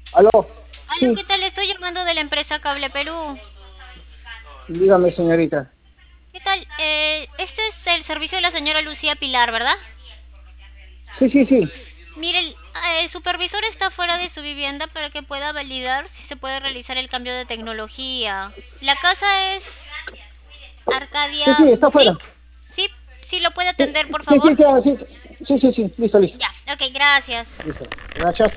Aló, Aló, sí, ¿qué tal? Estoy llamando de la empresa Cable Perú. dígame, señorita. ¿Qué tal? Este es el servicio de la señora Lucía Pilar, ¿verdad? Sí, sí, sí. Mire, el supervisor está fuera de su vivienda para que pueda validar si se puede realizar el cambio de tecnología. La casa es Sí, Arcadia sí, está afuera. Boutique. Sí, sí, lo puede Sí, atender, por sí, favor. sí, sí, sí, sí, sí, sí, listo, listo. Ya, ok, gracias. Listo. Gracias.